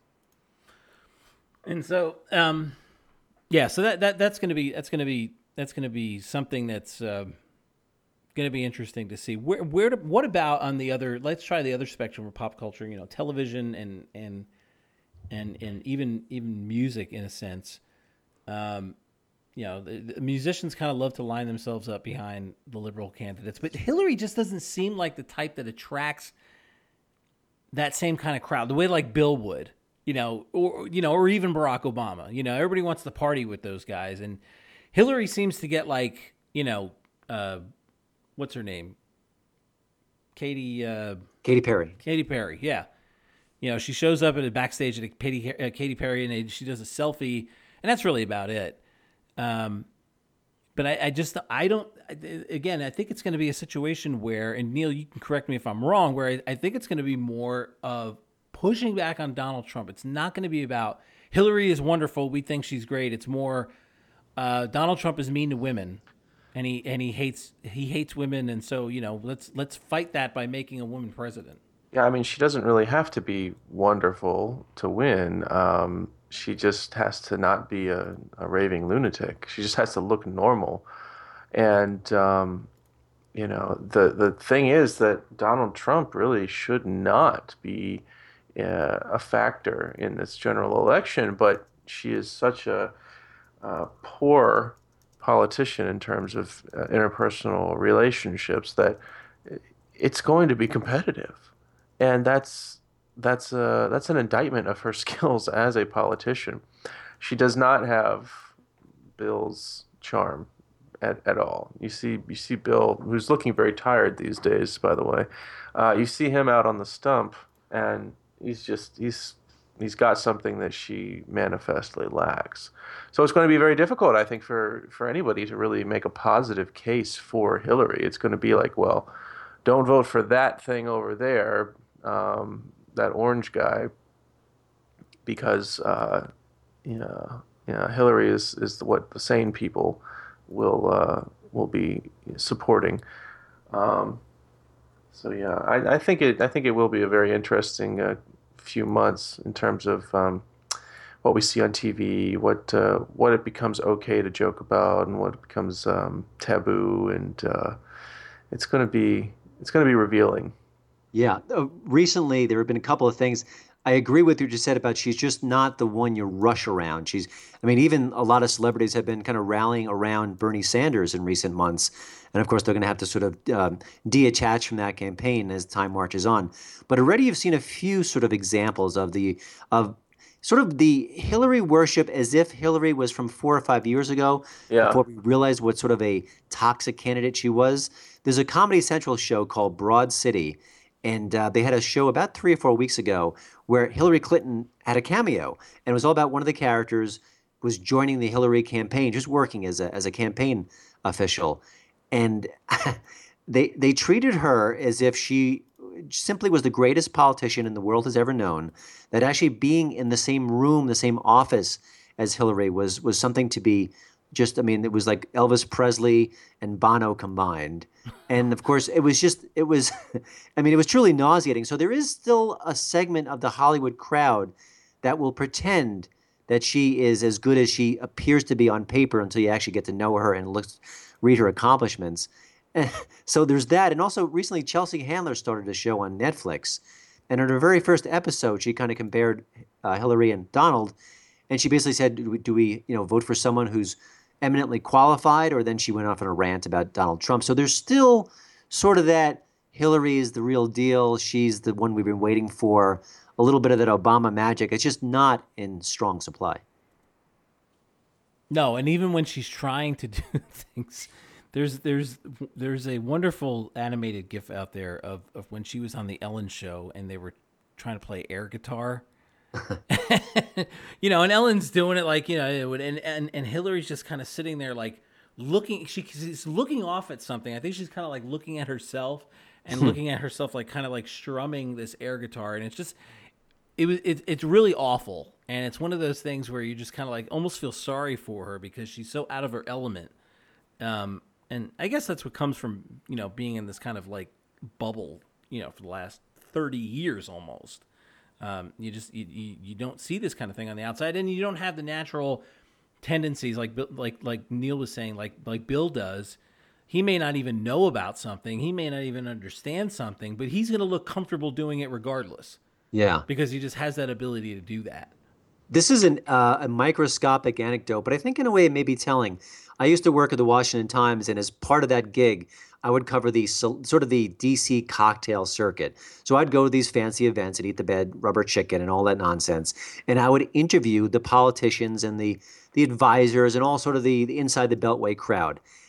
And so, so that's going to be something that's going to be interesting to see. What about on the other? Let's try the other spectrum of pop culture. Television and even music in a sense. The musicians kind of love to line themselves up behind the liberal candidates, but Hillary just doesn't seem like the type that attracts that same kind of crowd, the way like Bill would, or even Barack Obama. Everybody wants to party with those guys, and Hillary seems to get what's her name? Katy Katy Perry. Katy Perry, yeah. She shows up at a backstage at Katy Perry, and she does a selfie, and that's really about it. But I don't. Again, I think it's going to be a situation where, and Neil, you can correct me if I'm wrong, where I think it's going to be more of pushing back on Donald Trump. It's not going to be about Hillary is wonderful, we think she's great. It's more Donald Trump is mean to women, and he hates women, and so let's fight that by making a woman president. Yeah, I mean, she doesn't really have to be wonderful to win. She just has to not be a raving lunatic. She just has to look normal. And, the thing is that Donald Trump really should not be a factor in this general election, but she is such a poor politician in terms of interpersonal relationships that it's going to be competitive. And that's an indictment of her skills as a politician. She does not have Bill's charm at all. You see Bill, who's looking very tired these days, by the way. You see him out on the stump, and he's got something that she manifestly lacks. So it's going to be very difficult, I think, for anybody to really make a positive case for Hillary. It's going to be like, well, don't vote for that thing over there. That orange guy, because Hillary is what the sane people will be supporting. I think it will be a very interesting few months in terms of what we see on TV, what it becomes okay to joke about, and what becomes taboo, and it's going to be revealing. Yeah. Recently, there have been a couple of things. I agree with you just said about she's just not the one you rush around. Even a lot of celebrities have been kind of rallying around Bernie Sanders in recent months. And of course, they're going to have to sort of detach from that campaign as time marches on. But already you've seen a few sort of examples of the Hillary worship, as if Hillary was from 4 or 5 years ago, before we realized what sort of a toxic candidate she was. There's a Comedy Central show called Broad City. And they had a show about 3 or 4 weeks ago where Hillary Clinton had a cameo, and it was all about one of the characters was joining the Hillary campaign, just working as a campaign official, and they treated her as if she simply was the greatest politician in the world has ever known. That actually being in the same room, the same office as Hillary was something to be. It was like Elvis Presley and Bono combined. And of course, it was truly nauseating. So there is still a segment of the Hollywood crowd that will pretend that she is as good as she appears to be on paper until you actually get to know her and read her accomplishments. So there's that. And also recently, Chelsea Handler started a show on Netflix. And in her very first episode, she kind of compared Hillary and Donald. And she basically said, do we vote for someone who's eminently qualified, or then she went off on a rant about Donald Trump. So there's still sort of that Hillary is the real deal. She's the one we've been waiting for. A little bit of that Obama magic. It's just not in strong supply. No, and even when she's trying to do things, there's a wonderful animated GIF out there of when she was on the Ellen show and they were trying to play air guitar. And Ellen's doing it like, and Hillary's just kind of sitting there like looking, she's looking off at something. I think she's kind of like looking at herself and looking at herself like kind of like strumming this air guitar. And it's just, it's really awful. And it's one of those things where you just kind of like almost feel sorry for her because she's so out of her element. And I guess that's what comes from, being in this kind of like bubble, for the last 30 years almost. You don't see this kind of thing on the outside, and you don't have the natural tendencies like Neil was saying, like Bill does. He may not even know about something, he may not even understand something, but he's going to look comfortable doing it regardless. Yeah, because he just has that ability to do that. This is a microscopic anecdote, but I think in a way it may be telling. I used to work at the Washington Times, and as part of that gig, I would cover the sort of the DC cocktail circuit. So I'd go to these fancy events and eat the bed rubber chicken and all that nonsense. And I would interview the politicians and the advisors and all sort of the inside the Beltway crowd.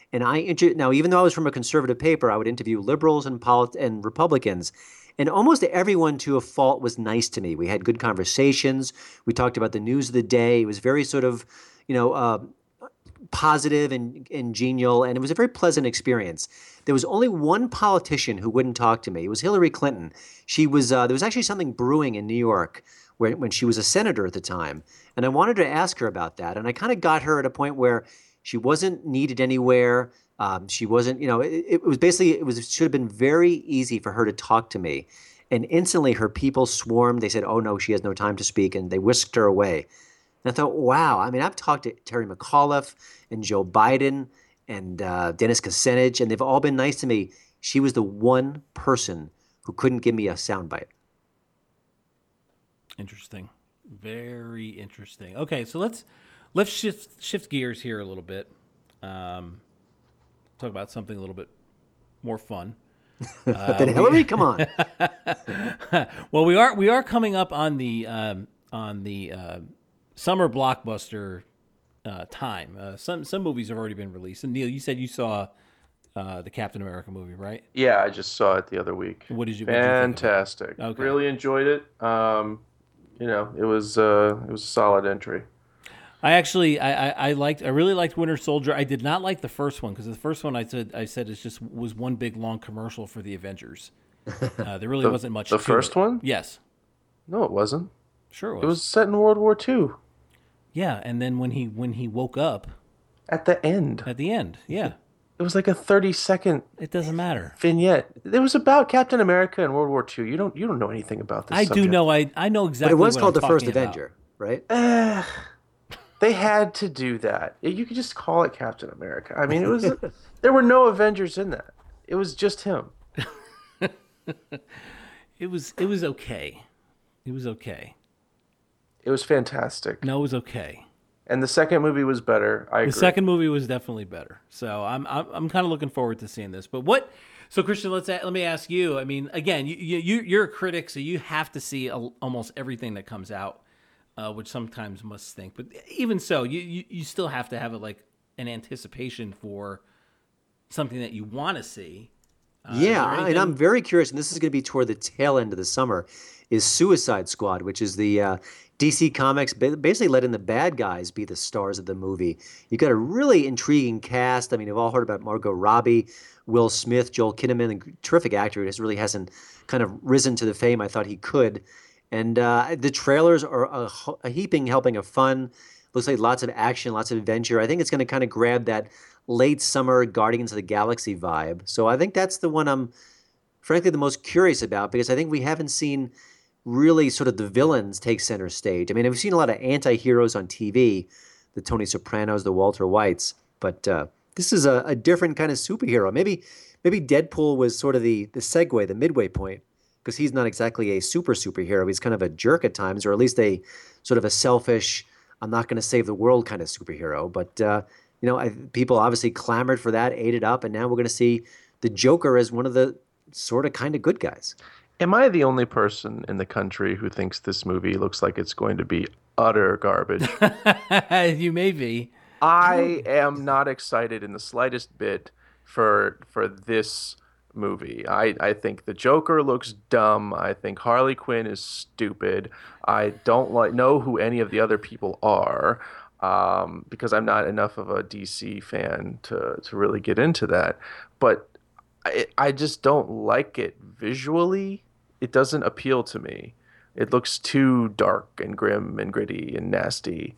And now, even though I was from a conservative paper, I would interview liberals and Republicans, and almost everyone to a fault was nice to me. We had good conversations. We talked about the news of the day. It was very sort of, you know, positive and genial, and it was a very pleasant experience. There was only one politician who wouldn't talk to me. It was Hillary Clinton. She was there was actually something brewing in New York when she was a senator at the time, and I wanted to ask her about that. And I kind of got her at a point where she wasn't needed anywhere. She wasn't, it was basically it should have been very easy for her to talk to me. And instantly her people swarmed. They said, "Oh no, she has no time to speak," and they whisked her away. And I thought, wow. I mean, I've talked to Terry McAuliffe and Joe Biden and Dennis Kucinich, and they've all been nice to me. She was the one person who couldn't give me a soundbite. Interesting. Very interesting. Okay, so let's shift gears here a little bit. Talk about something a little bit more fun. Then Hillary, come on. Well, we are coming up on the summer blockbuster time. Some movies have already been released. And Neil, you said you saw the Captain America movie, right? Yeah, I just saw it the other week. What did you Fantastic. Think of it? Okay. Really enjoyed it. It was a solid entry. I really liked Winter Soldier. I did not like the first one because the first one I said it was one big long commercial for the Avengers. There really wasn't much. The first one? Yes. No, it wasn't. Sure, it was. It was set in World War II. Yeah, and then when he woke up at the end. Yeah. It was like a 30-second. It doesn't matter. Vignette. It was about Captain America and World War II. You don't know anything about this. I do know. I know exactly. But it was what called I'm the First talking Avenger, right? They had to do that. You could just call it Captain America. I mean, it was. There were no Avengers in that. It was just him. It was okay. It was okay. It was fantastic. No, it was okay. And the second movie was better. I agree. The second movie was definitely better. So I'm kind of looking forward to seeing this. But what? So Christian, let me ask you. I mean, again, you're a critic, so you have to see almost everything that comes out, which sometimes must stink. But even so, you still have to have an anticipation for something that you want to see. Yeah, and I'm very curious, and this is going to be toward the tail end of the summer, is Suicide Squad, which is the DC Comics basically letting the bad guys be the stars of the movie. You've got a really intriguing cast. I mean, you've all heard about Margot Robbie, Will Smith, Joel Kinnaman, a terrific actor who just really hasn't kind of risen to the fame I thought he could. And the trailers are a heaping helping of fun. Looks like lots of action, lots of adventure. I think it's going to kind of grab that late summer Guardians of the Galaxy vibe. So I think that's the one I'm frankly the most curious about, because I think we haven't seen really sort of the villains take center stage. I mean, we've seen a lot of anti-heroes on TV, the Tony Sopranos, the Walter Whites, but this is a different kind of superhero. Maybe Deadpool was sort of the segue, the midway point, because he's not exactly a superhero. He's kind of a jerk at times, or at least a sort of a selfish, I'm not going to save the world kind of superhero. But people obviously clamored for that, ate it up, and now we're going to see the Joker as one of the sort of kind of good guys. Am I the only person in the country who thinks this movie looks like it's going to be utter garbage? You may be. I am not excited in the slightest bit for this movie. I think the Joker looks dumb. I think Harley Quinn is stupid. I don't know who any of the other people are, because I'm not enough of a DC fan to really get into that. But I just don't like it visually. It doesn't appeal to me. It looks too dark and grim and gritty and nasty.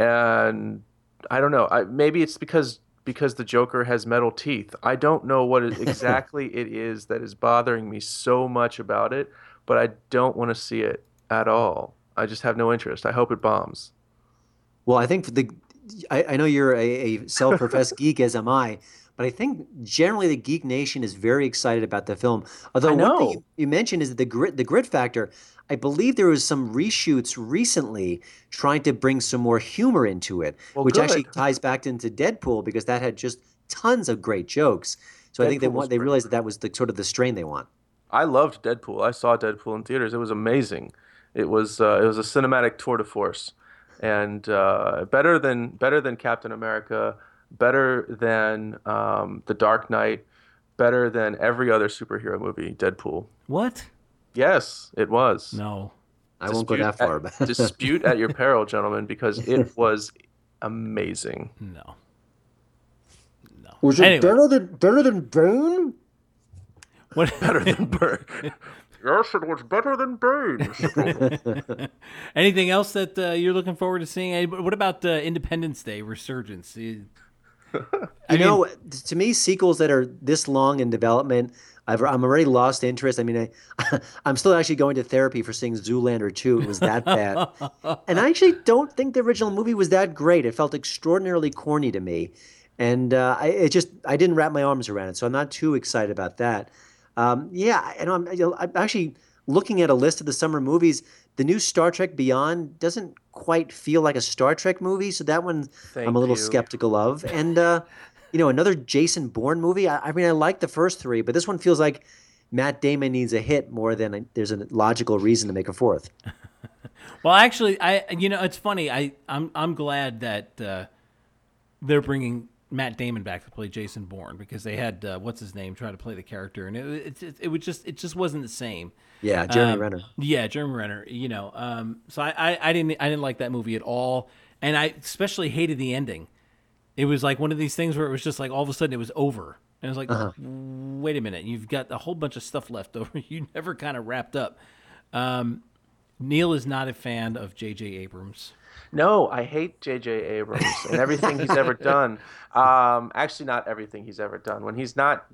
And I don't know. Maybe it's because the Joker has metal teeth. I don't know what exactly it is that is bothering me so much about it, but I don't want to see it at all. I just have no interest. I hope it bombs. Well, I think I know you're a self-professed geek, as am I, but I think generally the Geek Nation is very excited about the film. Although one thing you mentioned is the grit factor. I believe there was some reshoots recently trying to bring some more humor into it, which actually ties back into Deadpool, because that had just tons of great jokes. So I think they realized that was the sort of the strain they want. I loved Deadpool. I saw Deadpool in theaters. It was amazing. It was a cinematic tour de force, and better than Captain America. better than The Dark Knight, better than every other superhero movie, Deadpool. What? Yes, it was. No. I won't go that far. Dispute at your peril, gentlemen, because it was amazing. No. No. Was it better than Bane? What? Better than Bane. Yes, it was better than Bane. Anything else that you're looking forward to seeing? What about Independence Day Resurgence? To me, sequels that are this long in development, I'm already lost interest. I mean, I'm still actually going to therapy for seeing Zoolander 2. It was that bad. And I actually don't think the original movie was that great. It felt extraordinarily corny to me. And I didn't wrap my arms around it. So I'm not too excited about that. I'm actually looking at a list of the summer movies. The new Star Trek Beyond doesn't quite feel like a Star Trek movie. So that one I'm a little skeptical of. And, another Jason Bourne movie. I mean, I like the first three, but this one feels like Matt Damon needs a hit more than there's a logical reason to make a fourth. Well, actually, it's funny. I'm glad that they're bringing Matt Damon back to play Jason Bourne, because they had what's his name try to play the character, and it just wasn't the same. Yeah, Jeremy Renner. Yeah, Jeremy Renner. So I didn't like that movie at all, and I especially hated the ending. It was like one of these things where it was just like all of a sudden it was over. And it was like, wait a minute, you've got a whole bunch of stuff left over. You never kind of wrapped up. Neil is not a fan of J.J. Abrams. No, I hate J.J. Abrams and everything he's ever done. Actually, not everything he's ever done. When he's not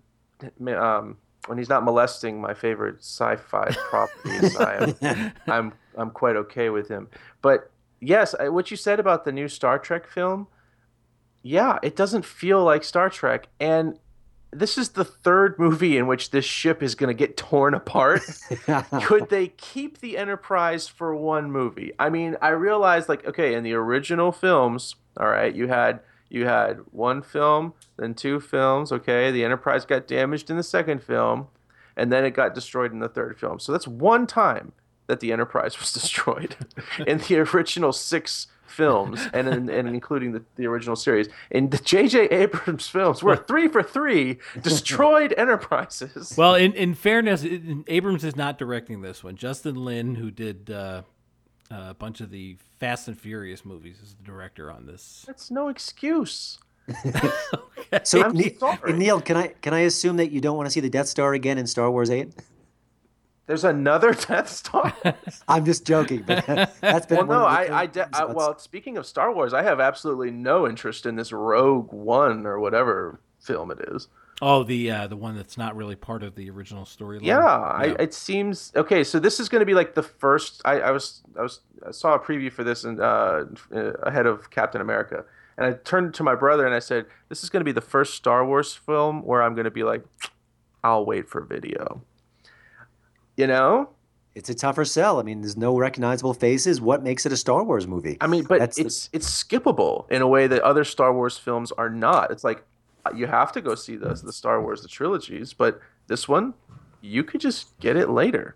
molesting my favorite sci-fi properties, I'm quite okay with him. But yes, what you said about the new Star Trek film. Yeah, it doesn't feel like Star Trek. And this is the third movie in which this ship is going to get torn apart. Could they keep the Enterprise for one movie? I mean, I realized, like, okay, in the original films, all right, you had one film, then two films, okay? The Enterprise got damaged in the second film, and then it got destroyed in the third film. So that's one time that the Enterprise was destroyed in the original 6 films, and including the original series. In the J.J. Abrams films, we're 3 for 3 destroyed Enterprises. Well, in fairness, Abrams is not directing this one. Justin Lin, who did a bunch of the Fast and Furious movies, is the director on this. That's no excuse. Okay. So, Neil, can I assume that you don't want to see the Death Star again in Star Wars 8? There's another Death Star? I'm just joking, but that's been well, speaking of Star Wars, I have absolutely no interest in this Rogue One or whatever film it is. Oh, the one that's not really part of the original storyline. Yeah, it seems okay. So this is going to be like the first. I saw a preview for this ahead of Captain America, and I turned to my brother and I said, "This is going to be the first Star Wars film where I'm going to be like, I'll wait for video." You know? It's a tougher sell. I mean, there's no recognizable faces. What makes it a Star Wars movie? I mean, but it's skippable in a way that other Star Wars films are not. It's like you have to go see the Star Wars, the trilogies, but this one, you could just get it later.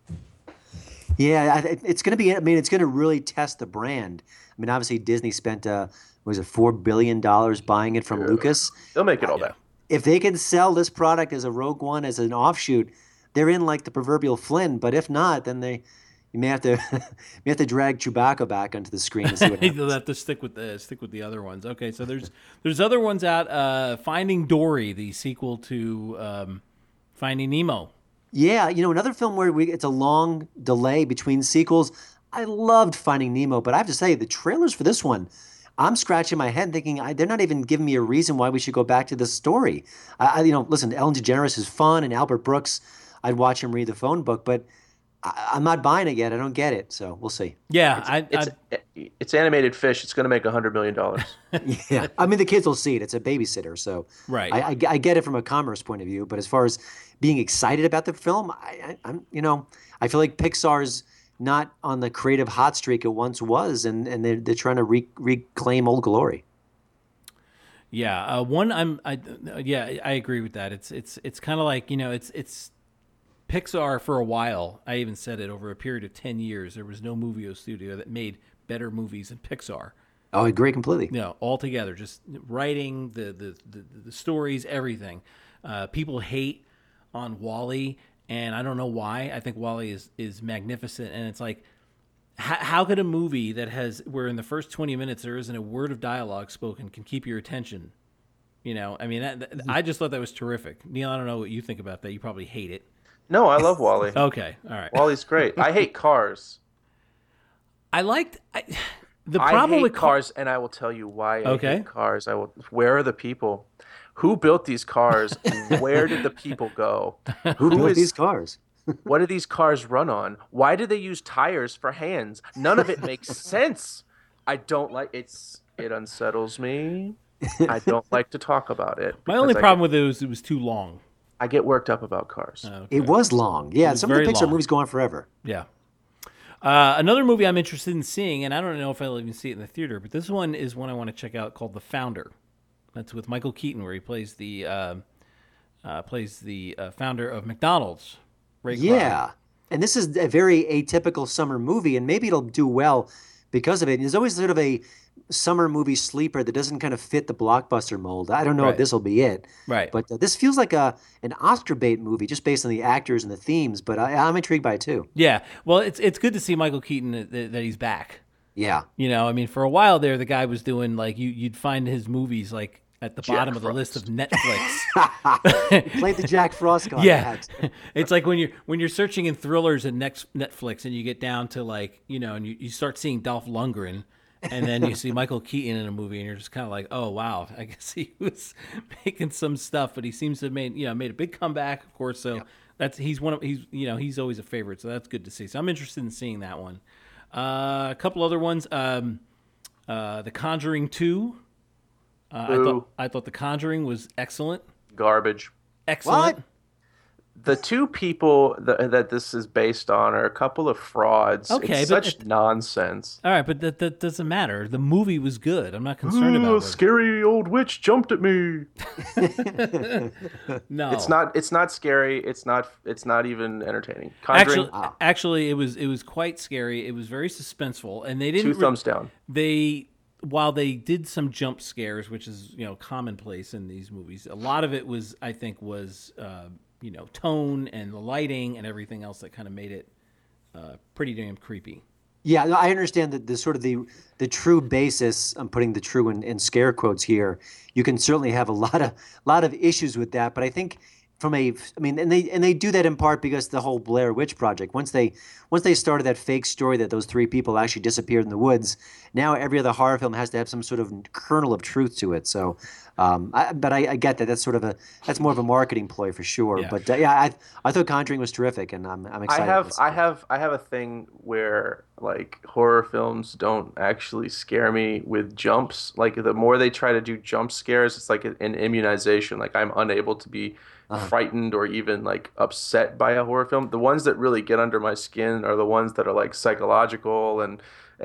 Yeah, it's going to be. I mean, it's going to really test the brand. I mean, obviously Disney spent $4 billion buying it from Lucas. They'll make it all back. If they can sell this product as a Rogue One, as an offshoot, they're in like the proverbial Flynn. But if not, then you may have to drag Chewbacca back onto the screen to see what happens. They'll have to stick with the other ones. Okay, so there's other ones out. Finding Dory, the sequel to Finding Nemo. Yeah, another film where it's a long delay between sequels. I loved Finding Nemo, but I have to say the trailers for this one, I'm scratching my head thinking they're not even giving me a reason why we should go back to this story. Listen, Ellen DeGeneres is fun, and Albert Brooks, I'd watch him read the phone book, but I'm not buying it yet. I don't get it, so we'll see. Yeah, it's animated fish. It's going to make $100 million. Yeah, I mean the kids will see it. It's a babysitter, so right. I get it from a commerce point of view, but as far as being excited about the film, I'm I feel like Pixar's not on the creative hot streak it once was, and they're trying to reclaim old glory. Yeah, I agree with that. It's kind of like it's Pixar for a while. I even said it over a period of 10 years. There was no movie studio that made better movies than Pixar. Oh, I agree completely. You know, all together, just writing the stories, everything. People hate on Wall-E, and I don't know why. I think Wall-E is magnificent, and it's like, how could a movie that has where in the first 20 minutes there isn't a word of dialogue spoken can keep your attention? You know, I mean, I just thought that was terrific. Neil, I don't know what you think about that. You probably hate it. No, I love Wall-E. Okay, all right. Wall-E's great. I hate cars. The I problem hate with cars, and I will tell you why I Okay. hate cars. Where are the people? Who built these cars? Where did the people go? Who built these cars? What do these cars run on? Why do they use tires for hands? None of it makes sense. I don't like it unsettles me. I don't like to talk about it. My only problem with it was too long. I get worked up about cars. Okay. It was long. Yeah, was some of the very Pixar long. movies go on forever. Yeah. Another movie I'm interested in seeing, and I don't know if I'll even see it in the theater, but this one is one I want to check out called The Founder. That's with Michael Keaton, where he plays the founder of McDonald's. Ray Kroc. Yeah. And this is a very atypical summer movie, and maybe it'll do well because of it. And there's always sort of a summer movie sleeper that doesn't kind of fit the blockbuster mold. I don't know Right. if this will be it. Right. But this feels like an Oscar bait movie just based on the actors and the themes, but I'm intrigued by it too. Yeah. Well, it's good to see Michael Keaton that he's back. Yeah. You know, I mean, for a while there, the guy was doing like you'd find his movies like at the bottom of the list of Netflix. Played the Jack Frost card. Yeah, it's like when you're searching in thrillers and Netflix, and you get down to like and you start seeing Dolph Lundgren, and then you see Michael Keaton in a movie, and you're just kind of like, oh wow, I guess he was making some stuff, but he seems to have made a big comeback, of course. So he's he's always a favorite, so that's good to see. So I'm interested in seeing that one. A couple other ones, The Conjuring 2. I thought The Conjuring was excellent. Garbage. Excellent. What? The two people that this is based on are a couple of frauds. Okay, it's but such nonsense. All right, but that doesn't matter. The movie was good. I'm not concerned about it. Scary old witch jumped at me. No, It's not scary. It's not even entertaining. Conjuring. Actually, it was quite scary. It was very suspenseful, and they didn't. Two thumbs down. While they did some jump scares, which is commonplace in these movies, a lot of it was tone and the lighting and everything else that kind of made it pretty damn creepy. Yeah, no, I understand that the sort of the true basis. I'm putting the true in scare quotes here. You can certainly have a lot of issues with that, but I think and they do that in part because the whole Blair Witch Project. Once they started that fake story that those three people actually disappeared in the woods, now every other horror film has to have some sort of kernel of truth to it. So, I get that. That's more of a marketing ploy for sure. Yeah. But I thought Conjuring was terrific, and I'm excited. I have a thing where like horror films don't actually scare me with jumps. Like the more they try to do jump scares, it's like an immunization. Like I'm unable to be frightened or even like upset by a horror film. The ones that really get under my skin are the ones that are like psychological and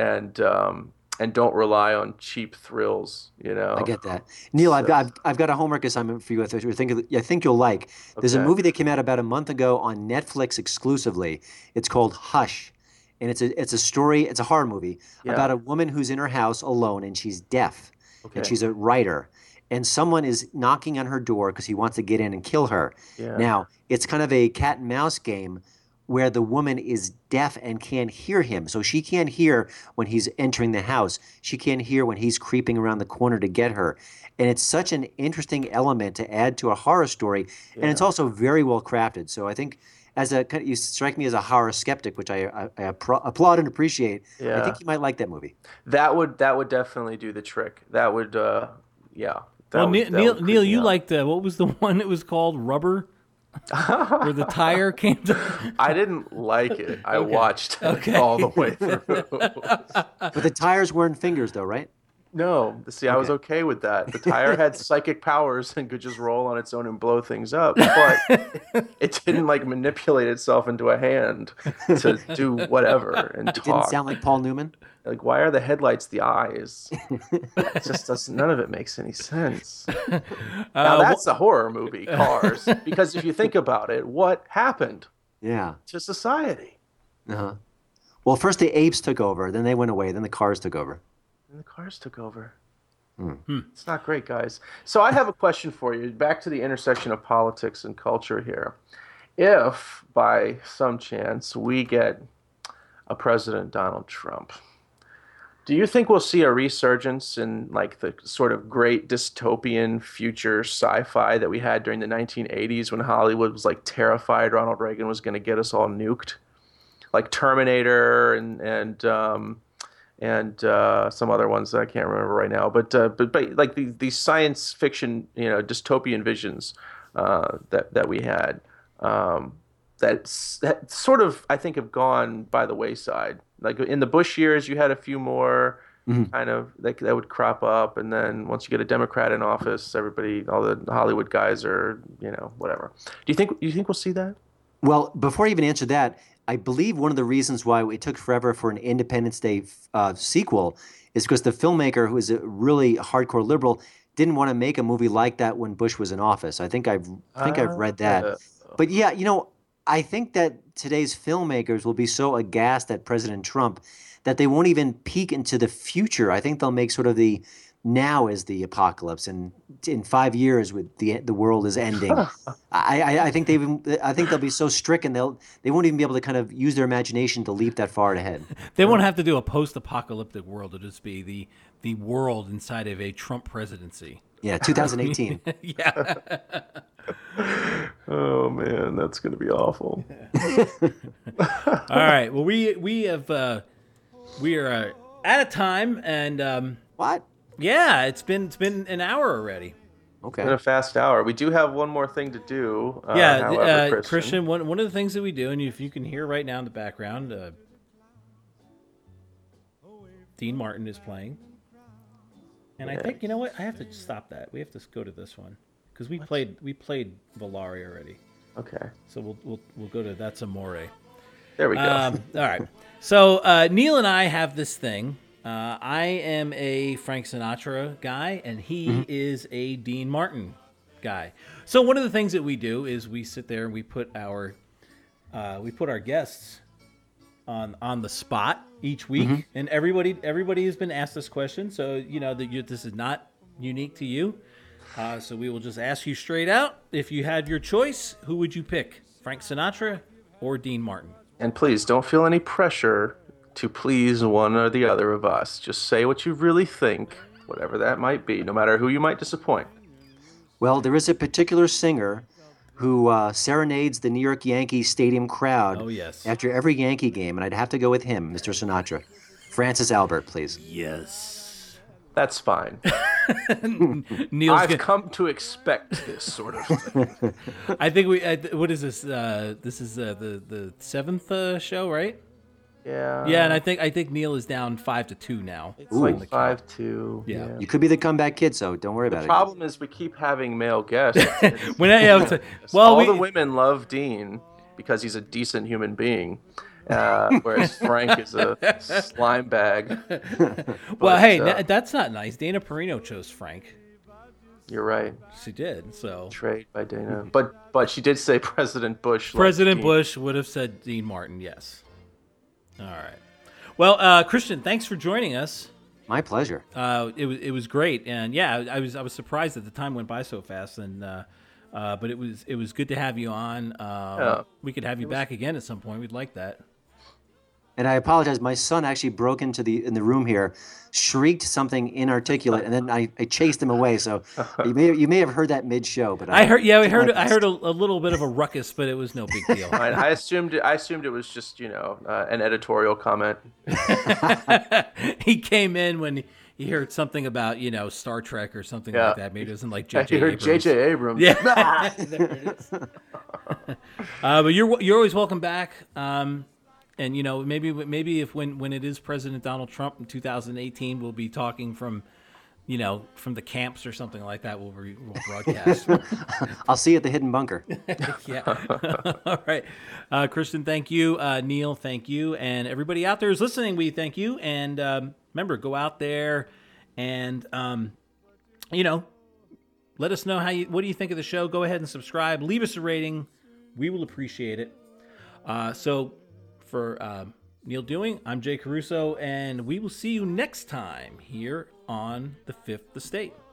don't rely on cheap thrills. I get that. Neil, So- I've got a homework assignment for you. I think you'll like. There's a Okay. movie that came out about a month ago on Netflix exclusively. It's called Hush, and it's a story. It's a horror movie about a woman who's in her house alone, and she's deaf, and Okay. she's a writer. And someone is knocking on her door because he wants to get in and kill her. Yeah. Now, it's kind of a cat and mouse game where the woman is deaf and can't hear him. So she can't hear when he's entering the house. She can't hear when he's creeping around the corner to get her. And it's such an interesting element to add to a horror story. And it's also very well crafted. So I think you strike me as a horror skeptic, which I applaud and appreciate. I Yeah. think you might like that movie. That would definitely do the trick. That would yeah. That Well, would- that Neil, would creep Neil, me you out. liked what was the one that was called Rubber, where the tire came to. I didn't like it. I watched it Okay. all the way through. But the tires weren't fingers, though, right? No, see, I was okay with that. The tire had psychic powers and could just roll on its own and blow things up, but it didn't like manipulate itself into a hand to do whatever and It didn't talk. sound like Paul Newman. Like, why are the headlights the eyes? It just doesn't. None of it makes any sense. Now that's a horror movie, Cars, because if you think about it, what happened Yeah. to society? Uh-huh. Well, first the apes took over, then they went away, then the cars took over. And the cars took over. Hmm. It's not great, guys. So I have a question for you. Back to the intersection of politics and culture here. If by some chance we get a President Donald Trump, do you think we'll see a resurgence in like the sort of great dystopian future sci-fi that we had during the 1980s when Hollywood was like terrified Ronald Reagan was going to get us all nuked, like Terminator and some other ones that I can't remember right now, but like these science fiction, dystopian visions that we had, that sort of I think have gone by the wayside. Like in the Bush years, you had a few more kind of like that would crop up, and then once you get a Democrat in office, everybody, all the Hollywood guys are, whatever. Do you think we'll see that? Well, before I even answer that, I believe one of the reasons why it took forever for an Independence Day sequel is because the filmmaker, who is a really hardcore liberal, didn't want to make a movie like that when Bush was in office. I think I've read that. But yeah, I think that today's filmmakers will be so aghast at President Trump that they won't even peek into the future. I think they'll make sort of the now is the apocalypse, and in 5 years, with the world is ending. I think they'll be so stricken they won't even be able to kind of use their imagination to leap that far ahead. They won't have to do a post-apocalyptic world. It'll just be the world inside of a Trump presidency. Yeah, 2018. Yeah. Oh man, that's gonna be awful. All right. Well, we are out of time, and What? yeah, it's been an hour already. Okay. In a fast hour, we do have one more thing to do. Yeah, However, Christian. One of the things that we do, and if you can hear right now in the background, Dean Martin is playing, and I think, you know what? I have to stop that. We have to go to this one because we played Valari already. Okay. So we'll go to That's Amore. There we go. All right. So Neil and I have this thing. I am a Frank Sinatra guy, and he is a Dean Martin guy. So one of the things that we do is we sit there and we put our guests on the spot each week, and everybody has been asked this question. So this is not unique to you. So we will just ask you straight out: if you had your choice, who would you pick, Frank Sinatra or Dean Martin? And please don't feel any pressure to please one or the other of us. Just say what you really think, whatever that might be, no matter who you might disappoint. Well, there is a particular singer who serenades the New York Yankees stadium crowd after every Yankee game, and I'd have to go with him, Mr. Sinatra. Francis Albert, please. Yes. That's fine. I've come to expect this sort of thing. I think what is this? This is the seventh show, right? Yeah. Yeah, and I think Neil is down 5-2 now. It's like 5-2. Yeah. You could be the comeback kid, so don't worry about The it. problem is we keep having male guests. All the women love Dean because he's a decent human being, whereas Frank is a slime bag. Well, hey, that's not nice. Dana Perino chose Frank. You're right. She did. So Trade by Dana, but she did say President Bush. President Bush would have said Dean Martin. Yes. All right. Well, Christian, thanks for joining us. My pleasure. It was great, and yeah, I was surprised that the time went by so fast, and but it was good to have you on. We could have you back again at some point. We'd like that. And I apologize. My son actually broke in the room here, shrieked something inarticulate, and then I chased him away. So you may have heard that mid-show, but I heard a little bit of a ruckus, but it was no big deal. I assumed it was just an editorial comment. He came in when he heard something about Star Trek or something like that. Maybe it wasn't like J.J. Abrams. J.J. Abrams. Yeah. There it is. But you're always welcome back. And maybe if when it is President Donald Trump in 2018, we'll be talking from the camps or something like that. We'll broadcast. I'll see you at the Hidden Bunker. Yeah. All right, Kristen, thank you. Neil, thank you, and everybody out there who's listening, we thank you. And remember, go out there and let us know what do you think of the show. Go ahead and subscribe. Leave us a rating. We will appreciate it. So. For Neil Dewing. I'm Jay Caruso, and we will see you next time here on The Fifth Estate.